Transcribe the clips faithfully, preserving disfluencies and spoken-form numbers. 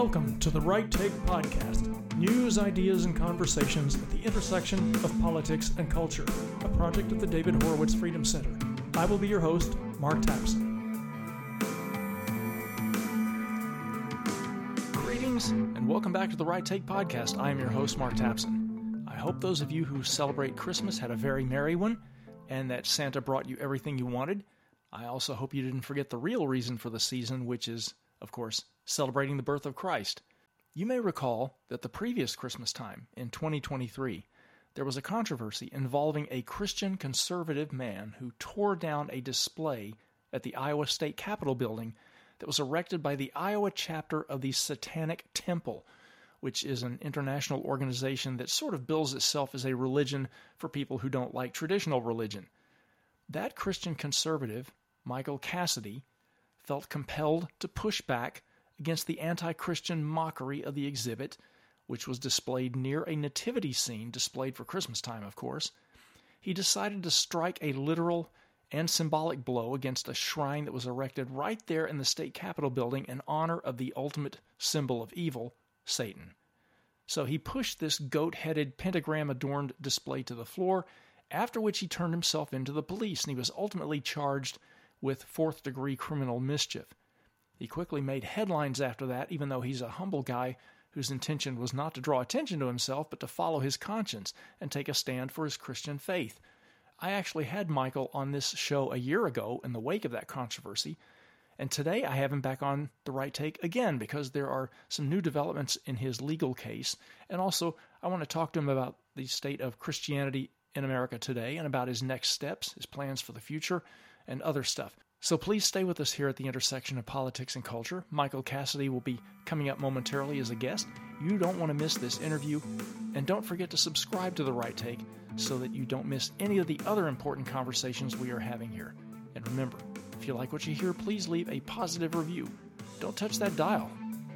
Welcome to the Right Take Podcast, news, ideas, and conversations at the intersection of politics and culture, a project of the David Horowitz Freedom Center. I will be your host, Mark Tapson. Greetings, and welcome back to the Right Take Podcast. I am your host, Mark Tapson. I hope those of you who celebrate Christmas had a very merry one, and that Santa brought you everything you wanted. I also hope you didn't forget the real reason for the season, which is, of course, celebrating the birth of Christ. You may recall that the previous Christmas time, in twenty twenty-three, there was a controversy involving a Christian conservative man who tore down a display at the Iowa State Capitol building that was erected by the Iowa chapter of the Satanic Temple, which is an international organization that sort of bills itself as a religion for people who don't like traditional religion. That Christian conservative, Michael Cassidy, felt compelled to push back against the anti-Christian mockery of the exhibit, which was displayed near a nativity scene displayed for Christmas time, of course. He decided to strike a literal and symbolic blow against a shrine that was erected right there in the state capitol building in honor of the ultimate symbol of evil, Satan. So he pushed this goat-headed, pentagram-adorned display to the floor, after which he turned himself into the police, and he was ultimately charged with fourth-degree criminal mischief. He quickly made headlines after that, even though he's a humble guy whose intention was not to draw attention to himself, but to follow his conscience and take a stand for his Christian faith. I actually had Michael on this show a year ago in the wake of that controversy, and today I have him back on The Right Take again because there are some new developments in his legal case, and also I want to talk to him about the state of Christianity in America today and about his next steps, his plans for the future, and other stuff. So please stay with us here at the intersection of politics and culture. Michael Cassidy will be coming up momentarily as a guest. You don't want to miss this interview. And don't forget to subscribe to The Right Take so that you don't miss any of the other important conversations we are having here. And remember, if you like what you hear, please leave a positive review. Don't touch that dial.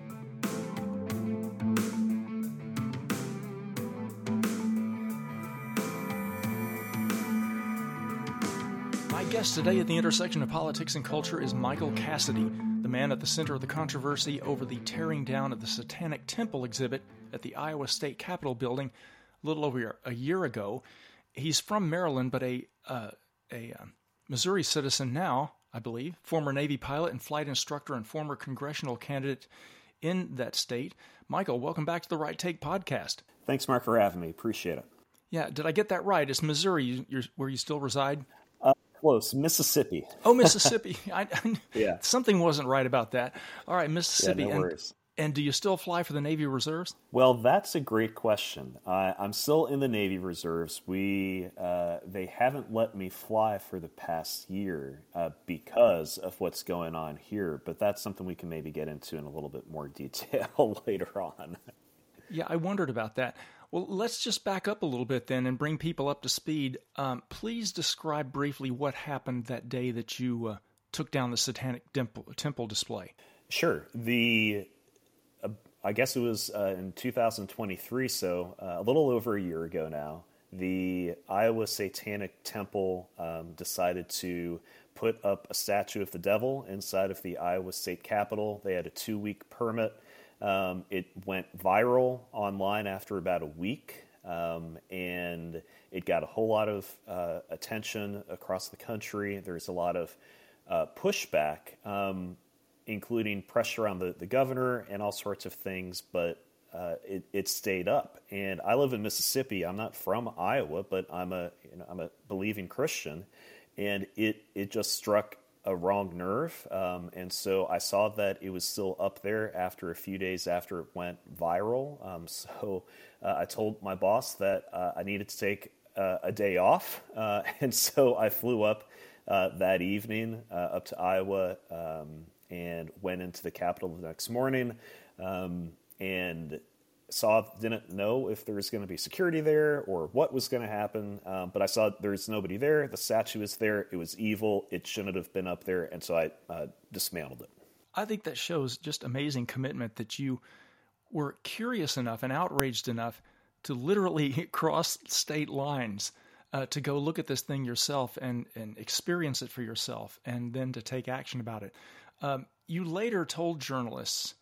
My guest today at the intersection of politics and culture is Michael Cassidy, the man at the center of the controversy over the tearing down of the Satanic Temple exhibit at the Iowa State Capitol building a little over a year ago. He's from Maryland, but a uh, a uh, Missouri citizen now, I believe, former Navy pilot and flight instructor and former congressional candidate in that state. Michael, welcome back to the Right Take Podcast. Thanks, Mark, for having me. Appreciate it. Yeah, did I get that right? It's Missouri you're, where you still reside? Uh, close, Mississippi. Oh, Mississippi. I, I, yeah. Something wasn't right about that. All right, Mississippi. Yeah, no and, worries. And do you still fly for the Navy Reserves? Well, that's a great question. Uh, I'm still in the Navy Reserves. We uh, they haven't let me fly for the past year uh, because of what's going on here, but that's something we can maybe get into in a little bit more detail later on. Yeah, I wondered about that. Well, let's just back up a little bit then and bring people up to speed. Um, please describe briefly what happened that day that you uh, took down the Satanic Temple, temple display. Sure. The uh, I guess it was uh, in two thousand twenty-three, so uh, a little over a year ago now, the Iowa Satanic Temple um, decided to put up a statue of the devil inside of the Iowa State Capitol. They had a two-week permit. Um, it went viral online after about a week, um, and it got a whole lot of uh, attention across the country. There's a lot of uh, pushback, um, including pressure on the, the governor and all sorts of things, but uh, it, it stayed up. And I live in Mississippi. I'm not from Iowa, but I'm a you know, I'm a believing Christian, and it it just struck a wrong nerve, um, and so I saw that it was still up there after a few days after it went viral. Um, so uh, I told my boss that uh, I needed to take uh, a day off, uh, and so I flew up uh, that evening uh, up to Iowa um, and went into the Capitol the next morning, um, and saw didn't know if there was going to be security there or what was going to happen, um, but I saw there's nobody there. The statue was there. It was evil. It shouldn't have been up there, and so I uh, dismantled it. I think that shows just amazing commitment that you were curious enough and outraged enough to literally cross state lines uh, to go look at this thing yourself and, and experience it for yourself, and then to take action about it. Um, you later told journalists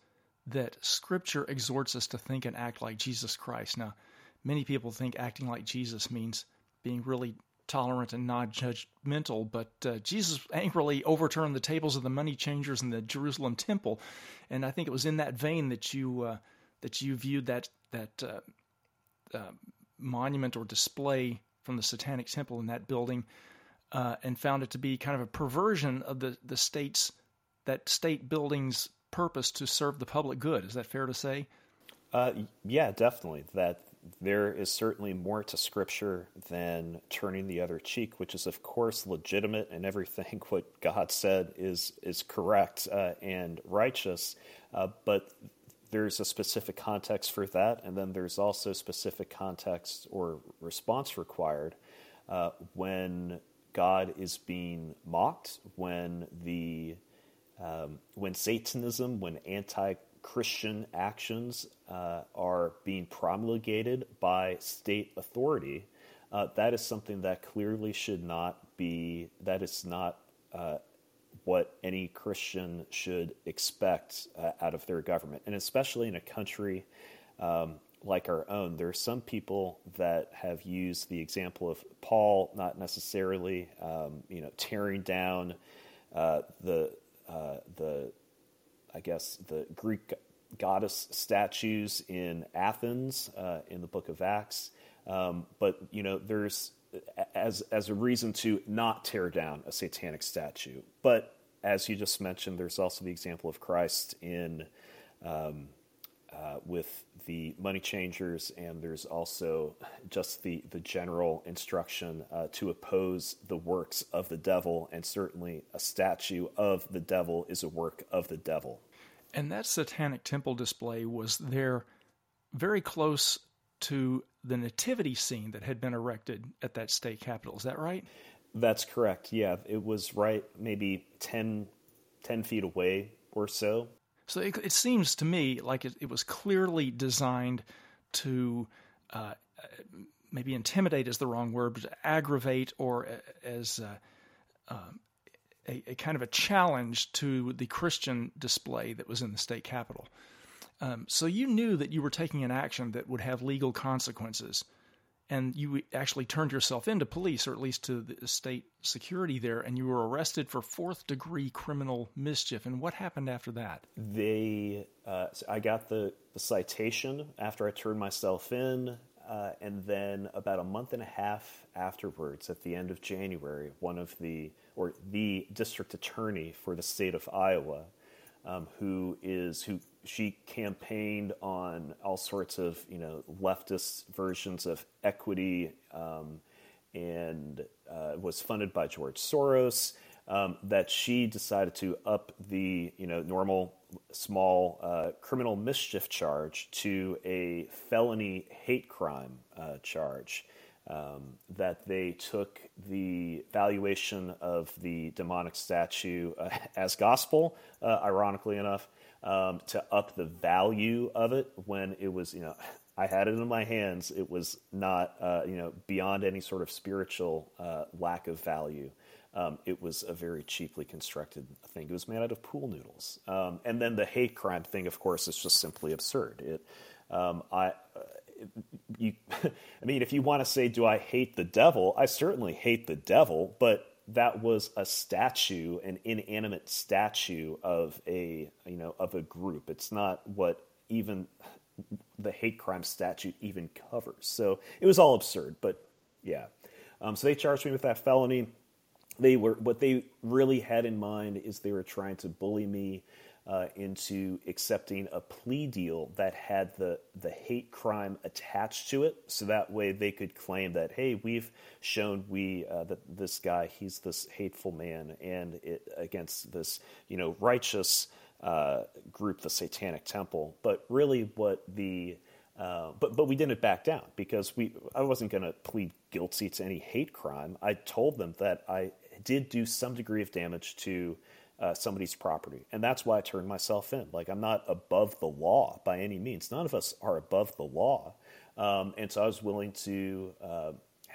that Scripture exhorts us to think and act like Jesus Christ. Now, many people think acting like Jesus means being really tolerant and non-judgmental, but uh, Jesus angrily overturned the tables of the money changers in the Jerusalem temple, and I think it was in that vein that you uh, that you viewed that that uh, uh, monument or display from the Satanic Temple in that building, uh, and found it to be kind of a perversion of the the state's that state building's purpose to serve the public good. Is that fair to say? Uh, yeah, definitely. That there is certainly more to Scripture than turning the other cheek, which is, of course, legitimate, and everything what God said is is correct uh, and righteous. Uh, but there's a specific context for that, and then there's also specific context or response required uh, when God is being mocked, when the um, when Satanism, when anti Christian actions uh, are being promulgated by state authority, uh, that is something that clearly should not be, that is not uh, what any Christian should expect uh, out of their government. And especially in a country um, like our own, there are some people that have used the example of Paul, not necessarily, um, you know, tearing down uh, the uh, the I guess, the Greek goddess statues in Athens uh, in the book of Acts. Um, but, you know, there's, as as a reason to not tear down a satanic statue. But as you just mentioned, there's also the example of Christ in um, uh, with the money changers, and there's also just the, the general instruction uh, to oppose the works of the devil, and certainly a statue of the devil is a work of the devil. And that Satanic Temple display was there very close to the nativity scene that had been erected at that state capitol. Is that right? That's correct, yeah. It was right maybe ten, ten feet away or so. So it, it seems to me like it, it was clearly designed to uh, maybe intimidate is the wrong word, but to aggravate, or as uh, um, a, a kind of a challenge to the Christian display that was in the state capitol. Um, so you knew that you were taking an action that would have legal consequences, and you actually turned yourself into police, or at least to the state security there, and you were arrested for fourth-degree criminal mischief. And what happened after that? They, uh, so I got the, the citation after I turned myself in, uh, and then about a month and a half afterwards, at the end of January, one of the, or the district attorney for the state of Iowa, um, who is, who she campaigned on all sorts of, you know, leftist versions of equity, um, and uh, was funded by George Soros, um, that she decided to up the, you know, normal small uh, criminal mischief charge to a felony hate crime uh, charge. Um, that they took the valuation of the demonic statue uh, as gospel, uh, ironically enough, um, to up the value of it when it was, you know, I had it in my hands. It was not, uh, you know, beyond any sort of spiritual uh, lack of value. Um, it was a very cheaply constructed thing. It was made out of pool noodles. Um, and then the hate crime thing, of course, is just simply absurd. It, um, I, uh, you, I mean, if you want to say, do I hate the devil? I certainly hate the devil, but that was a statue, an inanimate statue of a, you know, of a group. It's not what even the hate crime statute even covers. So it was all absurd, but yeah. Um, so they charged me with that felony. They were, what they really had in mind is they were trying to bully me uh, into accepting a plea deal that had the, the hate crime attached to it. So that way they could claim that, hey, we've shown we, uh, that this guy, he's this hateful man, and it against this, you know, righteous uh, group, the Satanic Temple. But really what the, uh, but, but we didn't back down, because we, I wasn't going to plead guilty to any hate crime. I told them that I did do some degree of damage to Uh, somebody's property. And that's why I turned myself in. Like, I'm not above the law by any means. None of us are above the law. Um, and so I was willing to uh,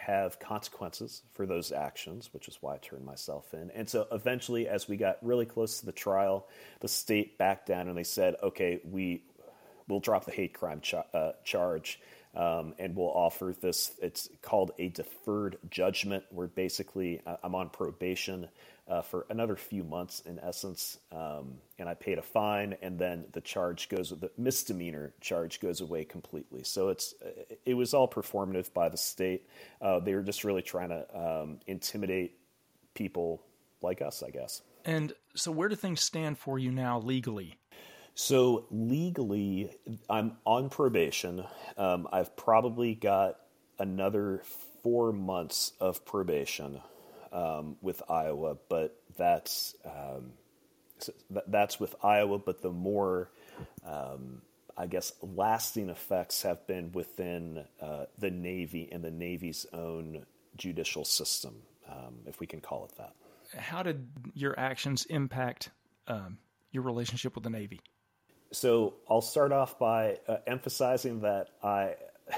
have consequences for those actions, which is why I turned myself in. And so eventually, as we got really close to the trial, the state backed down and they said, okay, we will drop the hate crime ch- uh, charge. Um, and we'll offer this, it's called a deferred judgment, where basically uh, I'm on probation uh, for another few months in essence, um, and I paid a fine, and then the charge goes, the misdemeanor charge goes away completely. So it's it was all performative by the state. Uh, they were just really trying to um, intimidate people like us, I guess. And so where do things stand for you now legally? So legally, I'm on probation. Um, I've probably got another four months of probation um, with Iowa, but that's um, that's with Iowa. But the more, um, I guess, lasting effects have been within uh, the Navy and the Navy's own judicial system, um, if we can call it that. How did your actions impact um, your relationship with the Navy? So I'll start off by uh, emphasizing that I,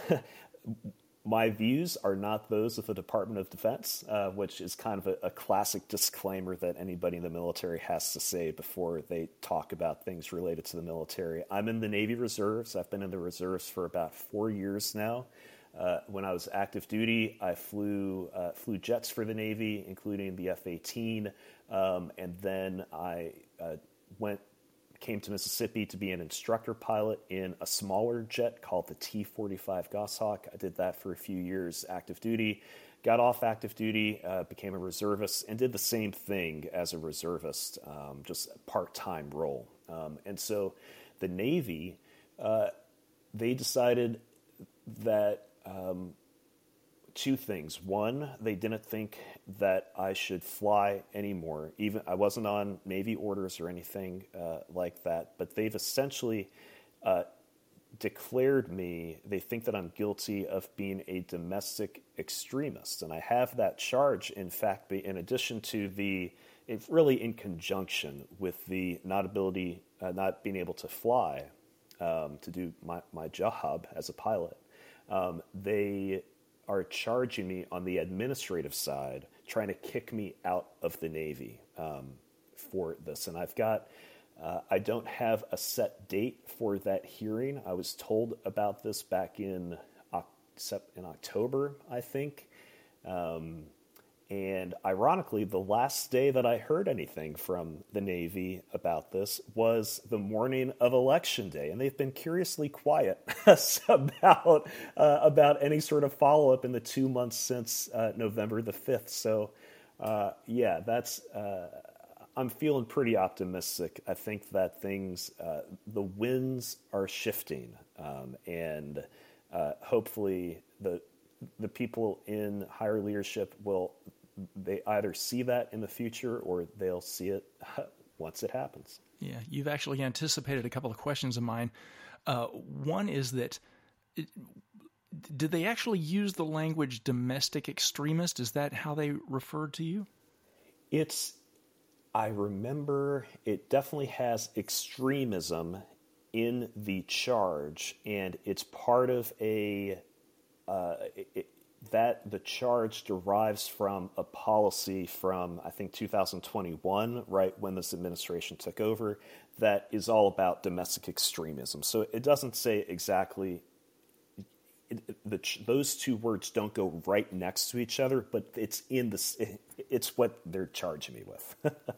my views are not those of the Department of Defense, uh, which is kind of a, a classic disclaimer that anybody in the military has to say before they talk about things related to the military. I'm in the Navy Reserves. I've been in the Reserves for about four years now. Uh, when I was active duty, I flew uh, flew jets for the Navy, including the F eighteen, um, and then I uh, went. came to Mississippi to be an instructor pilot in a smaller jet called the T forty-five Goshawk. I did that for a few years active duty, got off active duty, uh, became a reservist, and did the same thing as a reservist, um, just a part-time role. Um, and so the Navy, uh, they decided that um, two things. One, they didn't think that I should fly anymore. Even I wasn't on Navy orders or anything uh, like that, but they've essentially uh, declared me, they think that I'm guilty of being a domestic extremist. And I have that charge, in fact, in addition to the, it's really in conjunction with the not ability, uh, not being able to fly um, to do my, my job as a pilot. Um, they are charging me on the administrative side, trying to kick me out of the Navy um, for this. And I've got, uh, I don't have a set date for that hearing. I was told about this back in, in October, I think. Um, and ironically, the last day that I heard anything from the Navy about this was the morning of Election Day, and they've been curiously quiet about uh, about any sort of follow-up in the two months since uh, November the fifth. So, uh, yeah, that's uh, I'm feeling pretty optimistic. I think that things, uh, the winds are shifting, um, and uh, hopefully the the people in higher leadership will, they either see that in the future or they'll see it once it happens. Yeah, you've actually anticipated a couple of questions of mine. Uh, one is that, it, did they actually use the language domestic extremist? Is that how they referred to you? It's, I remember it definitely has extremism in the charge, and it's part of a, uh, it, that the charge derives from a policy from, I think, two thousand twenty-one, right when this administration took over, that is all about domestic extremism. So it doesn't say exactly, it, it, the, those two words don't go right next to each other, but it's in the, it, it's what they're charging me with.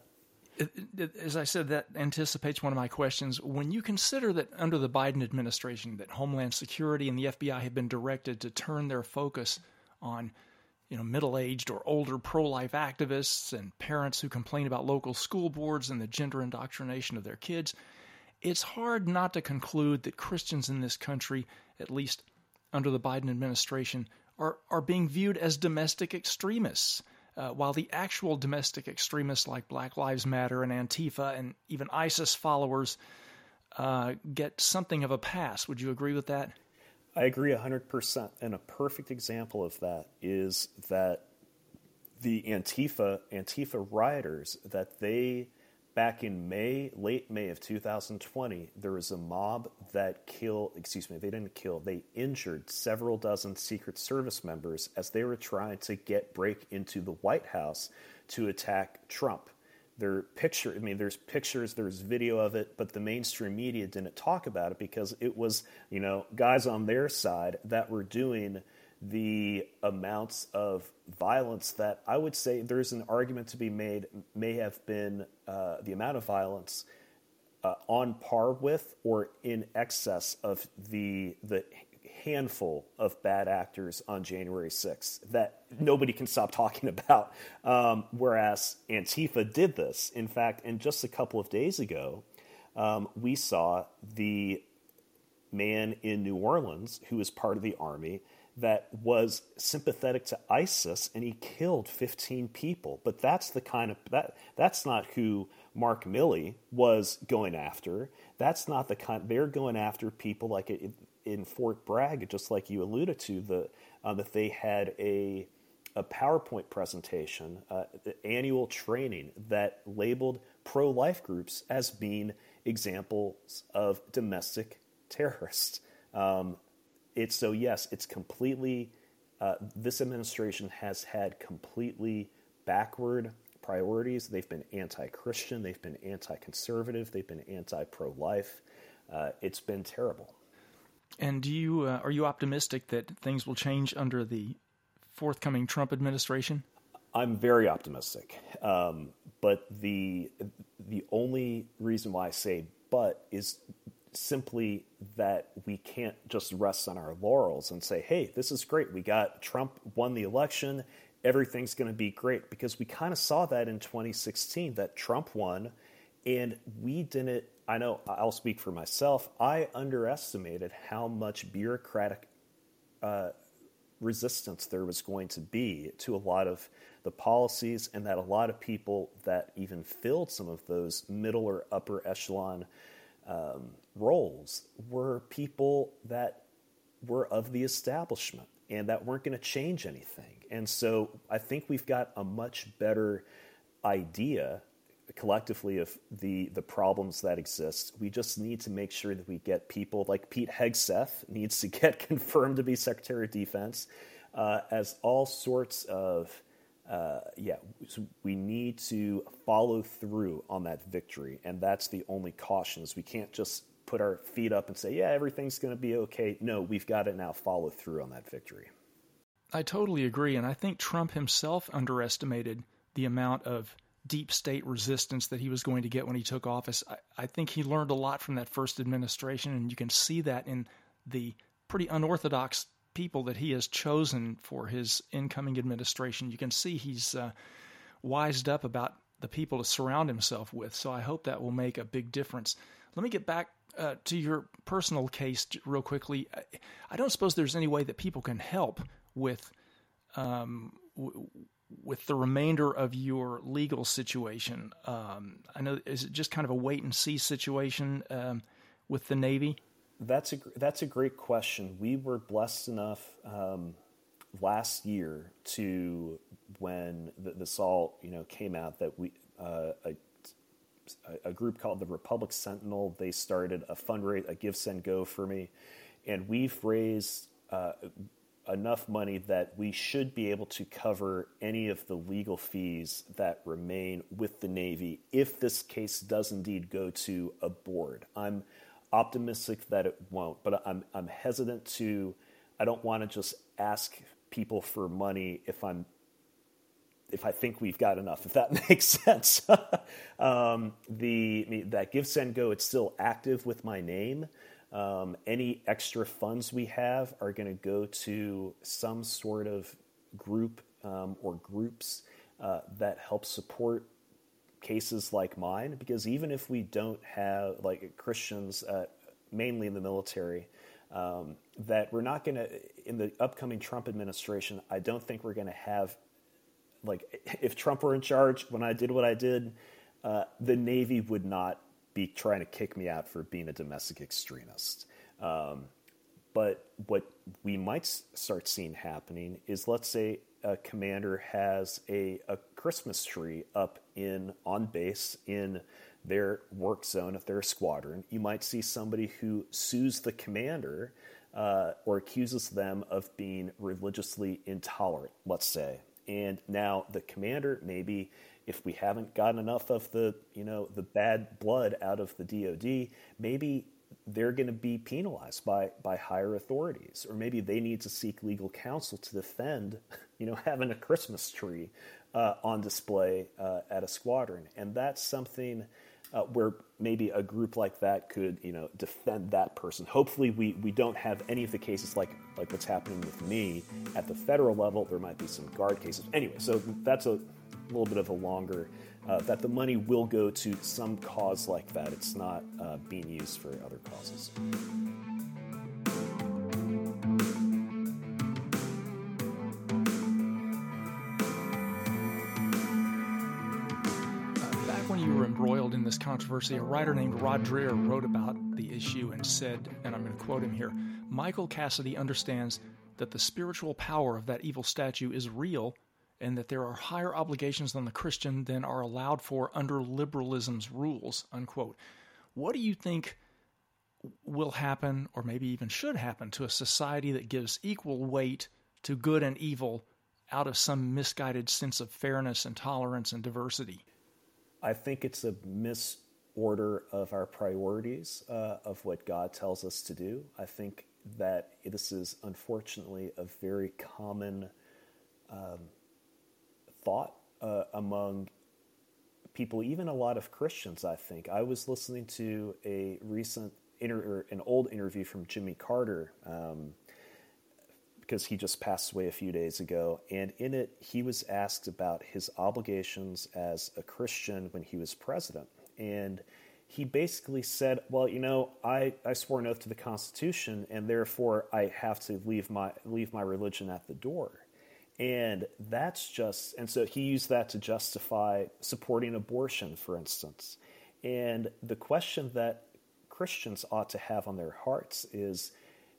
As I said, that anticipates one of my questions. When you consider that under the Biden administration, that Homeland Security and the F B I have been directed to turn their focus on, you know, middle-aged or older pro-life activists and parents who complain about local school boards and the gender indoctrination of their kids, it's hard not to conclude that Christians in this country, at least under the Biden administration, are, are being viewed as domestic extremists. Uh, while the actual domestic extremists like Black Lives Matter and Antifa and even ISIS followers uh, get something of a pass. Would you agree with that? I agree one hundred percent. And a perfect example of that is that the Antifa Antifa rioters, that they back in May, late May of two thousand twenty, there was a mob that killed, excuse me, they didn't kill, they injured several dozen Secret Service members as they were trying to get break into the White House to attack Trump. There picture, I mean, there's pictures, there's video of it, but the mainstream media didn't talk about it because it was, you know, guys on their side that were doing the amounts of violence that I would say there's an argument to be made may have been uh, the amount of violence uh, on par with or in excess of the the handful of bad actors on January sixth that nobody can stop talking about. Um, whereas Antifa did this. In fact, and just a couple of days ago, um, we saw the man in New Orleans who was part of the army that was sympathetic to ISIS, and he killed fifteen people. But that's the kind of that that's not who Mark Milley was going after. That's not the kind. They're going after people like in, in Fort Bragg, just like you alluded to, the uh, that they had a a PowerPoint presentation, uh, annual training that labeled pro-life groups as being examples of domestic terrorists. Um, It's so yes, it's completely. Uh, this administration has had completely backward priorities. They've been anti-Christian. They've been anti-conservative. They've been anti-pro-life. Uh, it's been terrible. And do you uh, are you optimistic that things will change under the forthcoming Trump administration? I'm very optimistic, um, but the the only reason why I say "but" is simply that we can't just rest on our laurels and say, hey, this is great. We got Trump won the election. Everything's going to be great, because we kind of saw that in twenty sixteen, that Trump won, and we didn't, I know I'll speak for myself, I underestimated how much bureaucratic uh, resistance there was going to be to a lot of the policies, and that a lot of people that even filled some of those middle or upper echelon Um, roles were people that were of the establishment and that weren't going to change anything. And so I think we've got a much better idea collectively of the, the problems that exist. We just need to make sure that we get people like Pete Hegseth needs to get confirmed to be Secretary of Defense, uh, as all sorts of Uh, yeah, so we need to follow through on that victory, and that's the only caution. Is we can't just put our feet up and say, yeah, everything's going to be okay. No, we've got to now follow through on that victory. I totally agree, and I think Trump himself underestimated the amount of deep state resistance that he was going to get when he took office. I, I think he learned a lot from that first administration, and you can see that in the pretty unorthodox people that he has chosen for his incoming administration. You can see he's uh, wised up about the people to surround himself with. So I hope that will make a big difference. Let me get back uh, to your personal case real quickly. I, I don't suppose there's any way that people can help with um, w- with the remainder of your legal situation. Um, I know, is it just kind of a wait and see situation um, with the Navy? That's a that's a great question. We were blessed enough um, last year to, when the, this all you know came out, that we uh, a, a group called the Republic Sentinel, they started a fundraise, a Give Send Go for me, and we've raised uh, enough money that we should be able to cover any of the legal fees that remain with the Navy if this case does indeed go to a board. I'm optimistic that it won't, but I'm I'm hesitant to. I don't want to just ask people for money if I'm if I think we've got enough. If that makes sense. um, the that Give Send Go, it's still active with my name. Um, any extra funds we have are going to go to some sort of group um, or groups uh, that help support cases like mine, because even if we don't have, like, Christians, uh, mainly in the military, um, that we're not going to, in the upcoming Trump administration, I don't think we're going to have, like, if Trump were in charge when I did what I did, uh, the Navy would not be trying to kick me out for being a domestic extremist. Um, but what we might start seeing happening is, let's say, a commander has a, a Christmas tree up in on base in their work zone of their squadron. You might see somebody who sues the commander uh, or accuses them of being religiously intolerant, let's say. And now the commander, maybe if we haven't gotten enough of the, you know, the bad blood out of the D O D, maybe they're going to be penalized by, by higher authorities, or maybe they need to seek legal counsel to defend, you know, having a Christmas tree uh, on display uh, at a squadron. And that's something uh, where maybe a group like that could, you know, defend that person. Hopefully we, we don't have any of the cases like, like what's happening with me at the federal level. There might be some guard cases. Anyway, so that's a little bit of a longer, uh, that the money will go to some cause like that. It's not uh, being used for other causes. Embroiled in this controversy, a writer named Rod Dreher wrote about the issue and said, and I'm going to quote him here, Michael Cassidy understands that the spiritual power of that evil statue is real and that there are higher obligations on the Christian than are allowed for under liberalism's rules, unquote. What do you think will happen, or maybe even should happen, to a society that gives equal weight to good and evil out of some misguided sense of fairness and tolerance and diversity? I think it's a misorder of our priorities, uh, of what God tells us to do. I think that this is unfortunately a very common um, thought uh, among people, even a lot of Christians, I think. I was listening to a recent, inter- or an old interview from Jimmy Carter, um, because he just passed away a few days ago. And in it, he was asked about his obligations as a Christian when he was president. And he basically said, well, you know, I, I swore an oath to the Constitution, and therefore I have to leave my leave my religion at the door. And that's just, and so he used that to justify supporting abortion, for instance. And the question that Christians ought to have on their hearts is,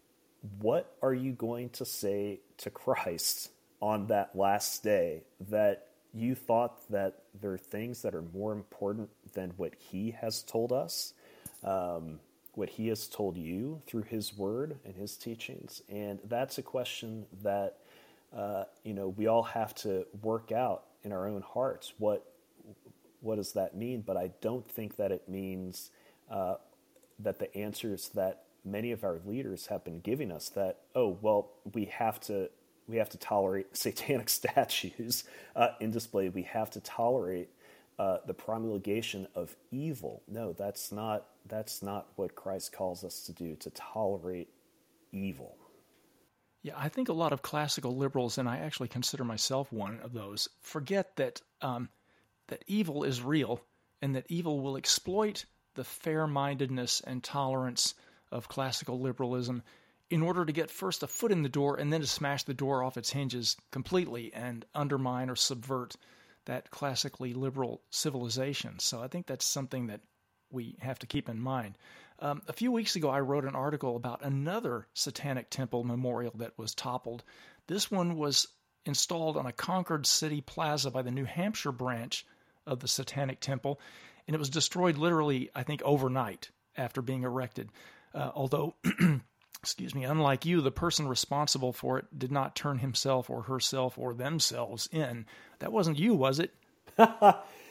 what are you going to say to Christ on that last day that you thought that there are things that are more important than what he has told us, um, what he has told you through his word and his teachings? And that's a question that, uh, you know, we all have to work out in our own hearts. What, what does that mean? But I don't think that it means uh, that the answers that many of our leaders have been giving us, that, oh, well, we have to we have to tolerate satanic statues uh, in display. We have to tolerate uh, the promulgation of evil. No, that's not that's not what Christ calls us to do, to tolerate evil. Yeah, I think a lot of classical liberals, and I actually consider myself one of those, forget that um, that evil is real and that evil will exploit the fair-mindedness and tolerance of classical liberalism in order to get first a foot in the door and then to smash the door off its hinges completely and undermine or subvert that classically liberal civilization. So I think that's something that we have to keep in mind. Um, a few weeks ago, I wrote an article about another Satanic Temple memorial that was toppled. This one was installed on a Concord City plaza by the New Hampshire branch of the Satanic Temple, and it was destroyed literally, I think, overnight after being erected. Uh, although, excuse me, unlike you, the person responsible for it did not turn himself or herself or themselves in. That wasn't you, was it? uh,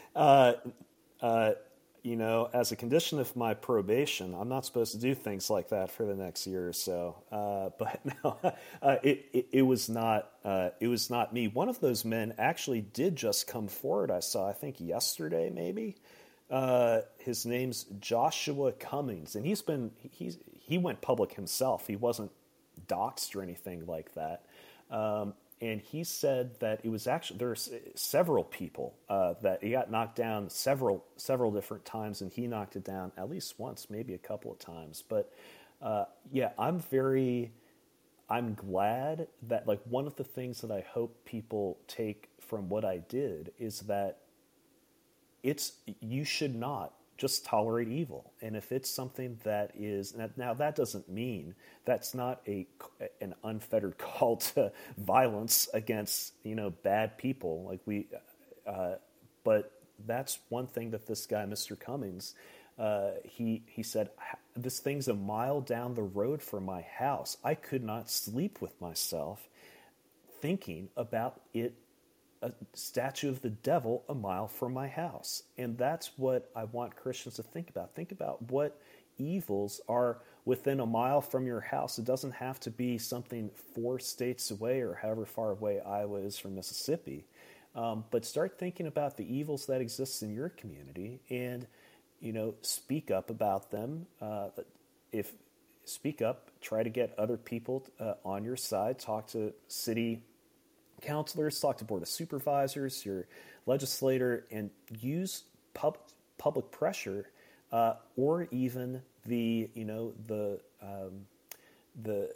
uh, you know, as a condition of my probation, I'm not supposed to do things like that for the next year or so. Uh, but no, uh, it, it it was not uh, it was not me. One of those men actually did just come forward. I saw, I think yesterday, maybe. Uh, his name's Joshua Cummings, and he's been he's he went public himself. He wasn't doxxed or anything like that. Um, and he said that it was actually there's several people uh, that he got knocked down several several different times, and he knocked it down at least once, maybe a couple of times. But uh, yeah, I'm very I'm glad that, like, one of the things that I hope people take from what I did is that it's you should not just tolerate evil. And if it's something that is, now that doesn't mean that's not a an unfettered call to violence against, you know, bad people. Like we, uh, but that's one thing that this guy, Mister Cummings, uh, he he said, this thing's a mile down the road from my house. I could not sleep with myself thinking about it, a statue of the devil a mile from my house. And that's what I want Christians to think about. Think about what evils are within a mile from your house. It doesn't have to be something four states away or however far away Iowa is from Mississippi. Um, but start thinking about the evils that exist in your community and, you know, speak up about them. Uh, if speak up, try to get other people uh, on your side, talk to city councilors, talk to board of supervisors, your legislator, and use pub, public pressure, uh, or even the you know the um, the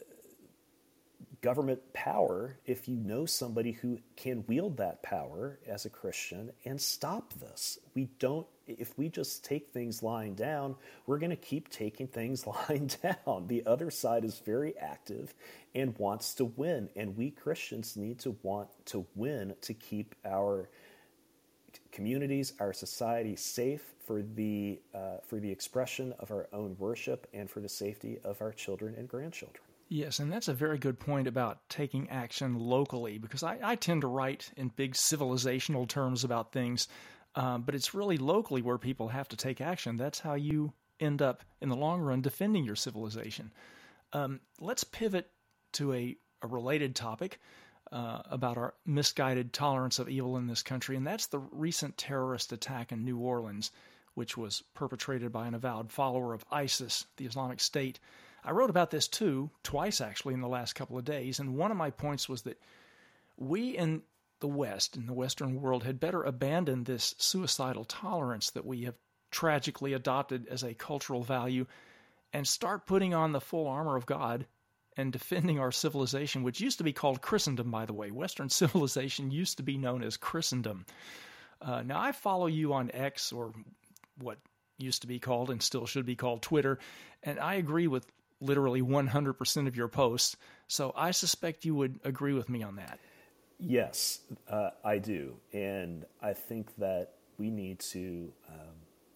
government power if you know somebody who can wield that power as a Christian and stop this. We don't. If we just take things lying down, we're going to keep taking things lying down. The other side is very active and wants to win, and we Christians need to want to win to keep our communities, our society safe for the uh, for the expression of our own worship and for the safety of our children and grandchildren. Yes, and that's a very good point about taking action locally, because I, I tend to write in big civilizational terms about things, um, but it's really locally where people have to take action. That's how you end up, in the long run, defending your civilization. Um, let's pivot to a, a related topic uh, about our misguided tolerance of evil in this country, and that's the recent terrorist attack in New Orleans, which was perpetrated by an avowed follower of ISIS, the Islamic State. I wrote about this too, twice actually in the last couple of days, and one of my points was that we in the West, in the Western world, had better abandon this suicidal tolerance that we have tragically adopted as a cultural value and start putting on the full armor of God and defending our civilization, which used to be called Christendom, by the way. Western civilization used to be known as Christendom. Uh, now, I follow you on X, or what used to be called and still should be called Twitter, and I agree with literally one hundred percent of your posts, so I suspect you would agree with me on that. Yes, uh, I do, and I think that we need to, um,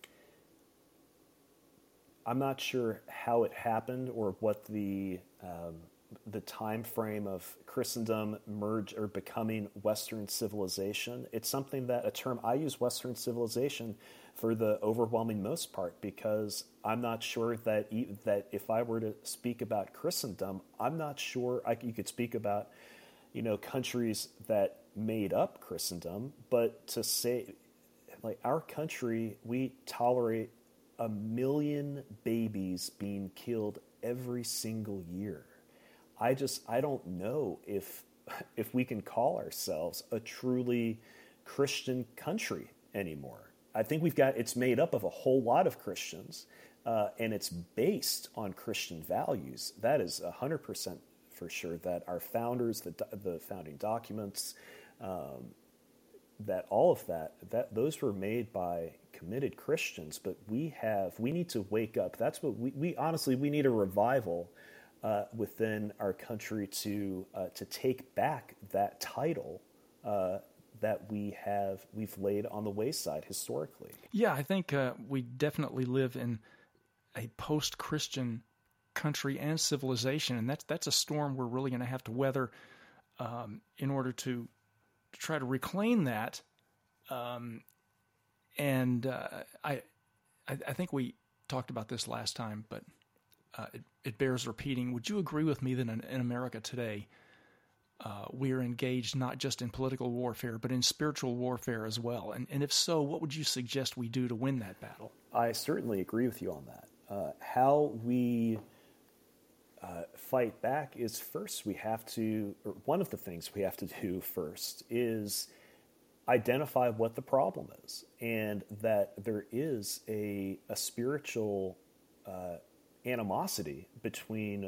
I'm not sure how it happened or what the um, the time frame of Christendom merge or becoming Western civilization. It's something that, a term I use, Western civilization, for the overwhelming most part, because I'm not sure that that if I were to speak about Christendom, I'm not sure I, you could speak about, you know, countries that made up Christendom, but to say, like, our country, we tolerate a million babies being killed every single year. I just, I don't know if if we can call ourselves a truly Christian country anymore. I think we've got, it's made up of a whole lot of Christians, uh, and it's based on Christian values. That is one hundred percent for sure, that our founders, the, the founding documents, um, that all of that, that those were made by committed Christians, but we have, we need to wake up. That's what we, we honestly, we need a revival uh, within our country to uh, to take back that title uh that we have, we've laid on the wayside historically. Yeah, I think uh, we definitely live in a post-Christian country and civilization, and that's that's a storm we're really going to have to weather um, in order to, to try to reclaim that. Um, and uh, I, I I think we talked about this last time, but uh, it, it bears repeating. Would you agree with me that in, in America today, Uh, we are engaged not just in political warfare, but in spiritual warfare as well? And, and if so, what would you suggest we do to win that battle? I certainly agree with you on that. Uh, how we uh, fight back is, first we have to, or one of the things we have to do first is identify what the problem is, and that there is a, a spiritual uh, animosity between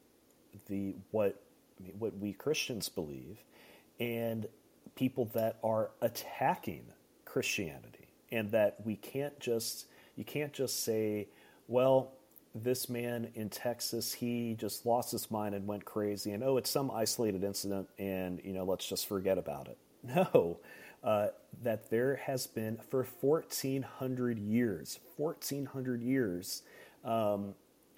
the what I mean, what we Christians believe and people that are attacking Christianity, and that we can't just You can't just say, well, this man in Texas, he just lost his mind and went crazy, and oh, it's some isolated incident, and you know, let's just forget about it. No, uh, that there has been for fourteen hundred years, fourteen hundred years, um,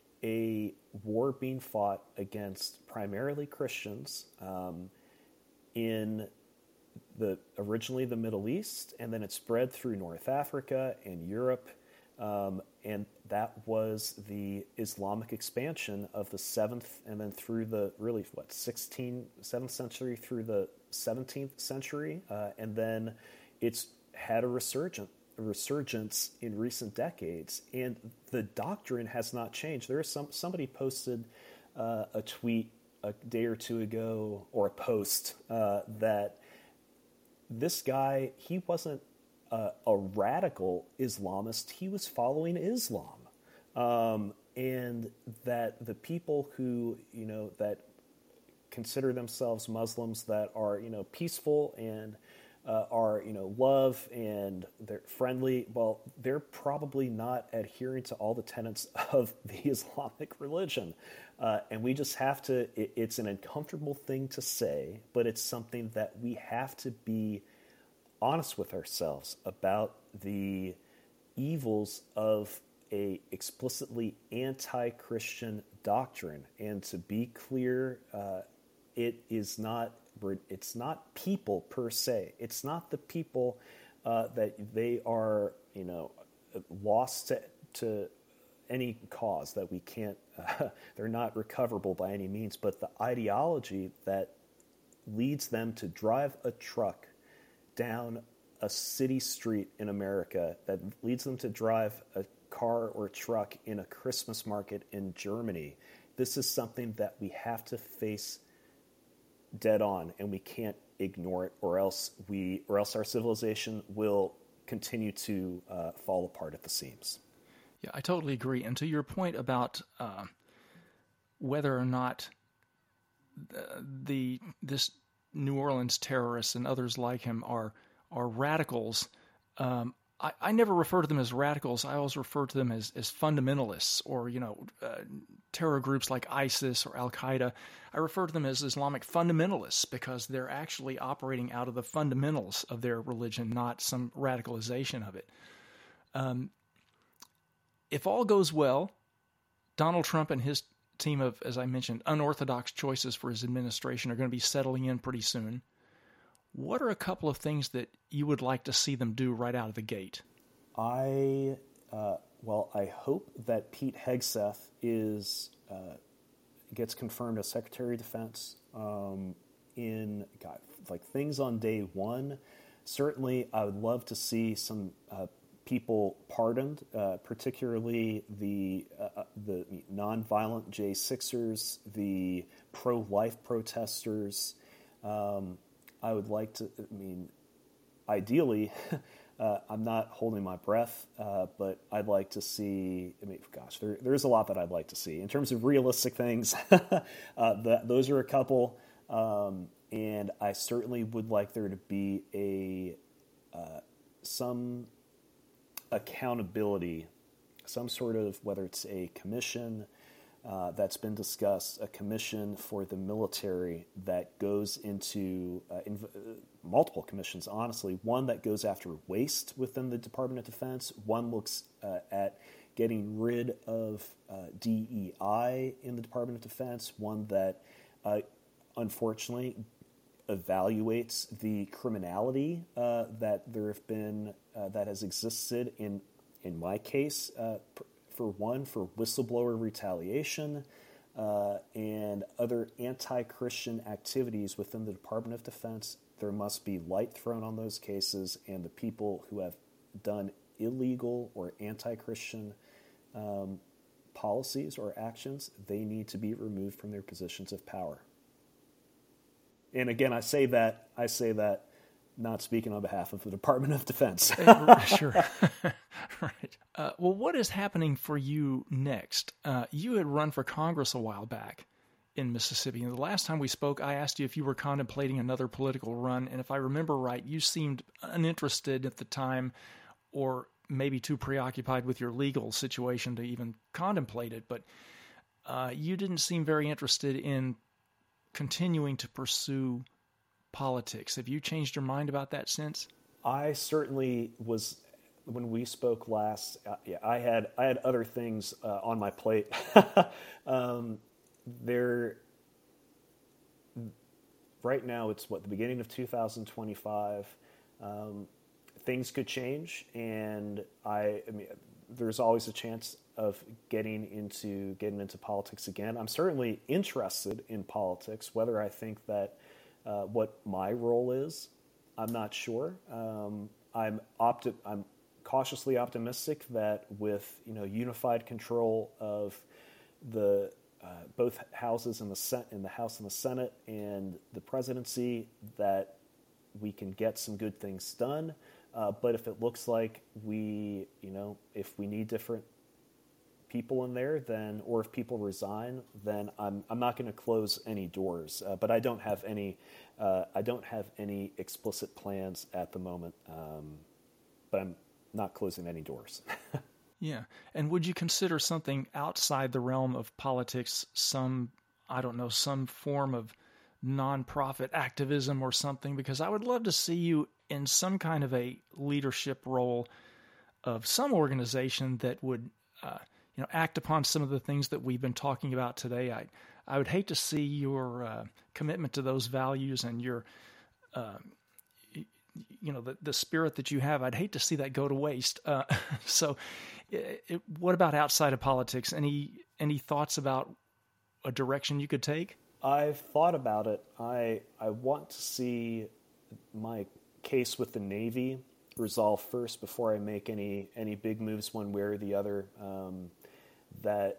a war being fought against primarily Christians um, in the originally the Middle East, and then it spread through North Africa and Europe. Um, and that was the Islamic expansion of the seventh and then through the really, what, sixteenth, seventh century through the seventeenth century. Uh, and then it's had a resurgent, a resurgence in recent decades. And the doctrine has not changed. There is some, somebody posted uh, a tweet a day or two ago, or a post, uh, that this guy, he wasn't Uh, a radical Islamist, he was following Islam. Um, and that the people who, you know, that consider themselves Muslims that are, you know, peaceful and uh, are, you know, love and they're friendly, well, they're probably not adhering to all the tenets of the Islamic religion. Uh, and we just have to, it, it's an uncomfortable thing to say, but it's something that we have to be honest with ourselves about the evils of a explicitly anti-Christian doctrine. And to be clear, uh, it is not, it's not people per se. It's not the people uh, that they are, you know, lost to, to any cause that we can't, uh, they're not recoverable by any means, but the ideology that leads them to drive a truck down a city street in America, that leads them to drive a car or a truck in a Christmas market in Germany. This is something that we have to face dead on, and we can't ignore it, or else we, or else our civilization will continue to uh, fall apart at the seams. Yeah, I totally agree. And to your point about uh, whether or not the, the this New Orleans terrorists and others like him are are radicals. Um, I, I never refer to them as radicals. I always refer to them as, as fundamentalists, or, you know, uh, terror groups like ISIS or Al-Qaeda. I refer to them as Islamic fundamentalists because they're actually operating out of the fundamentals of their religion, not some radicalization of it. Um, if all goes well, Donald Trump and his team of, as I mentioned, unorthodox choices for his administration are going to be settling in pretty soon. What are a couple of things that you would like to see them do right out of the gate? I, uh, well, I hope that Pete Hegseth is uh, gets confirmed as Secretary of Defense um, in, God, like things on day one. Certainly, I would love to see some uh, people pardoned, uh, particularly the uh, the nonviolent J sixers, the pro-life protesters. Um, I would like to, I mean, ideally, uh, I'm not holding my breath, uh, but I'd like to see, I mean, gosh, there, there's a lot that I'd like to see. In terms of realistic things, uh, the, those are a couple, um, and I certainly would like there to be a uh, some accountability, some sort of, whether it's a commission, Uh, that's been discussed, a commission for the military that goes into uh, inv- uh, multiple commissions, honestly. One that goes after waste within the Department of Defense. One looks uh, at getting rid of uh, D E I in the Department of Defense. One that, uh, unfortunately, evaluates the criminality uh, that there have been, uh, that has existed in, in my case, uh, pr- for one, for whistleblower retaliation uh, and other anti-Christian activities within the Department of Defense. There must be light thrown on those cases, and the people who have done illegal or anti-Christian um, policies or actions, they need to be removed from their positions of power. And again, I say that, I say that not speaking on behalf of the Department of Defense. Sure. Right. Uh, well, what is happening for you next? Uh, you had run for Congress a while back in Mississippi, and the last time we spoke, I asked you if you were contemplating another political run, and if I remember right, you seemed uninterested at the time, or maybe too preoccupied with your legal situation to even contemplate it, but uh, you didn't seem very interested in continuing to pursue politics. Have you changed your mind about that since? I certainly was, when we spoke last, uh, yeah, I had I had other things uh, on my plate. um, there, right now it's what, the beginning of two thousand twenty-five. Um, things could change, and I, I mean, there's always a chance of getting into getting into politics again. I'm certainly interested in politics. Whether I think that uh, what my role is, I'm not sure. Um, I'm opti- I'm cautiously optimistic that with, you know, unified control of the uh, both houses in the Sen- in the House and the Senate and the presidency, that we can get some good things done. Uh, but if it looks like we, you know, if we need different people in there, then, or if people resign, then I'm I'm not going to close any doors. Uh, but I don't have any, uh, I don't have any explicit plans at the moment. Um, but I'm not closing any doors. Yeah, and would you consider something outside the realm of politics, some, I don't know, some form of nonprofit activism or something? Because I would love to see you in some kind of a leadership role of some organization that would, uh, you know, act upon some of the things that we've been talking about today. I, I would hate to see your uh, commitment to those values and your, uh, you know, the, the spirit that you have. I'd hate to see that go to waste. Uh, so, it, it, what about outside of politics? Any any thoughts about a direction you could take? I've thought about it. I I want to see my case with the Navy resolved first before I make any any big moves one way or the other. Um, that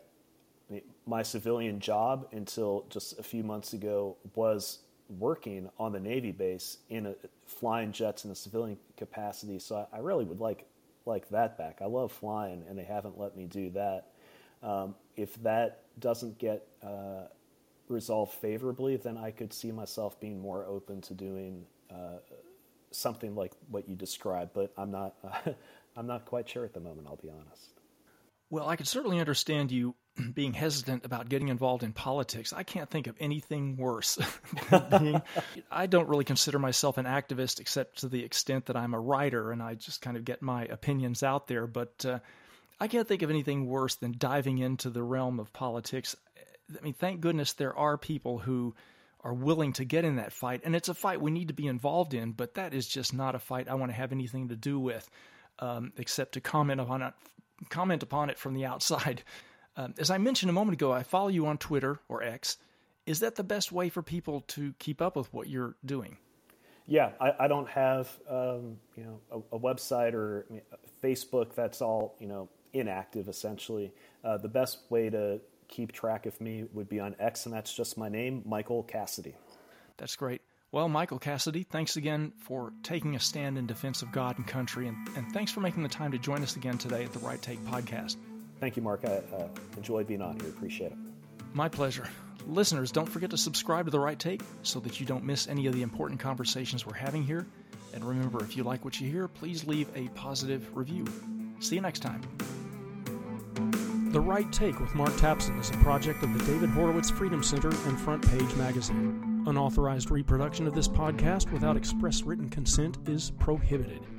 my civilian job until just a few months ago was working on the Navy base in a flying jets in a civilian capacity. So I, I really would like like that back. I love flying, and they haven't let me do that. Um, if that doesn't get uh, resolved favorably, then I could see myself being more open to doing uh, something like what you described. But I'm not. Uh, I'm not quite sure at the moment, I'll be honest. Well, I could certainly understand you being hesitant about getting involved in politics. I can't think of anything worse than being, I don't really consider myself an activist except to the extent that I'm a writer and I just kind of get my opinions out there. But uh, I can't think of anything worse than diving into the realm of politics. I mean, thank goodness there are people who are willing to get in that fight. And it's a fight we need to be involved in, but that is just not a fight I want to have anything to do with, um, except to comment upon it, comment upon it from the outside. Um, as I mentioned a moment ago, I follow you on Twitter or X. Is that the best way for people to keep up with what you're doing? Yeah, I, I don't have um, you know a, a website or I mean, Facebook. That's all you know inactive essentially. Uh, the best way to keep track of me would be on X, and that's just my name, Michael Cassidy. That's great. Well, Michael Cassidy, thanks again for taking a stand in defense of God and country, and, and thanks for making the time to join us again today at the Right Take Podcast. Thank you, Mark. I uh, enjoyed being on here. Appreciate it. My pleasure. Listeners, don't forget to subscribe to The Right Take so that you don't miss any of the important conversations we're having here. And remember, if you like what you hear, please leave a positive review. See you next time. The Right Take with Mark Tapson is a project of the David Horowitz Freedom Center and Front Page Magazine. Unauthorized reproduction of this podcast without express written consent is prohibited.